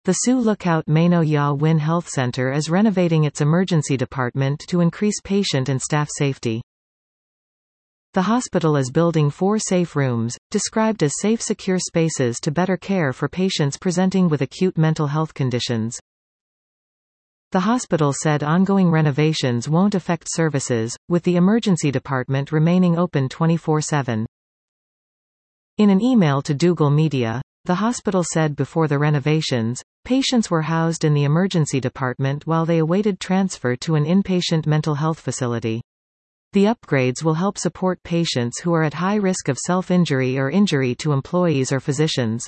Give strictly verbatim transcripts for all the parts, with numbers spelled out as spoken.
The Sioux Lookout Mano Ya Win Health Center is renovating its emergency department to increase patient and staff safety. The hospital is building four safe rooms, described as safe secure spaces to better care for patients presenting with acute mental health conditions. The hospital said ongoing renovations won't affect services, with the emergency department remaining open twenty-four seven. In an email to Dougal Media, the hospital said before the renovations, patients were housed in the emergency department while they awaited transfer to an inpatient mental health facility. The upgrades will help support patients who are at high risk of self-injury or injury to employees or physicians.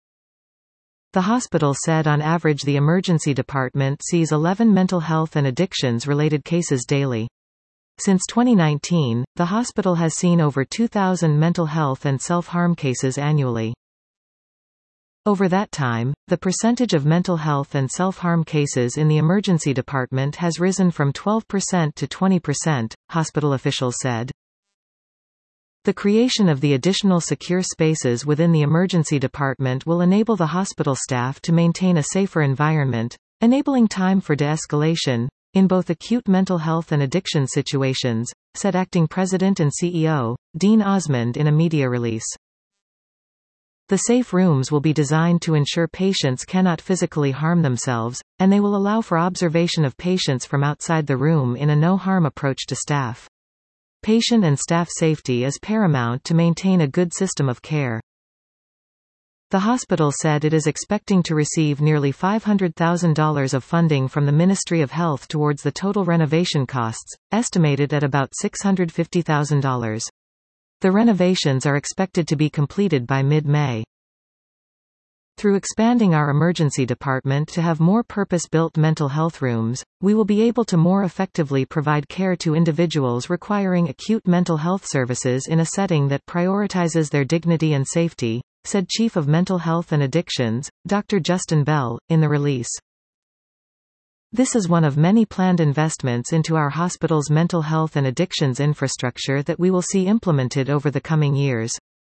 The hospital said on average the emergency department sees eleven mental health and addictions-related cases daily. Since twenty nineteen, the hospital has seen over two thousand mental health and self-harm cases annually. Over that time, the percentage of mental health and self-harm cases in the emergency department has risen from twelve percent to twenty percent, hospital officials said. The creation of the additional secure spaces within the emergency department will enable the hospital staff to maintain a safer environment, enabling time for de-escalation, in both acute mental health and addiction situations, said Acting President and C E O, Dean Osmond in a media release. The safe rooms will be designed to ensure patients cannot physically harm themselves, and they will allow for observation of patients from outside the room in a no-harm approach to staff. Patient and staff safety is paramount to maintain a good system of care. The hospital said it is expecting to receive nearly five hundred thousand dollars of funding from the Ministry of Health towards the total renovation costs, estimated at about six hundred fifty thousand dollars. The renovations are expected to be completed by mid-May. Through expanding our emergency department to have more purpose-built mental health rooms, we will be able to more effectively provide care to individuals requiring acute mental health services in a setting that prioritizes their dignity and safety, said Chief of Mental Health and Addictions, Doctor Justin Bell, in the release. This is one of many planned investments into our hospital's mental health and addictions infrastructure that we will see implemented over the coming years.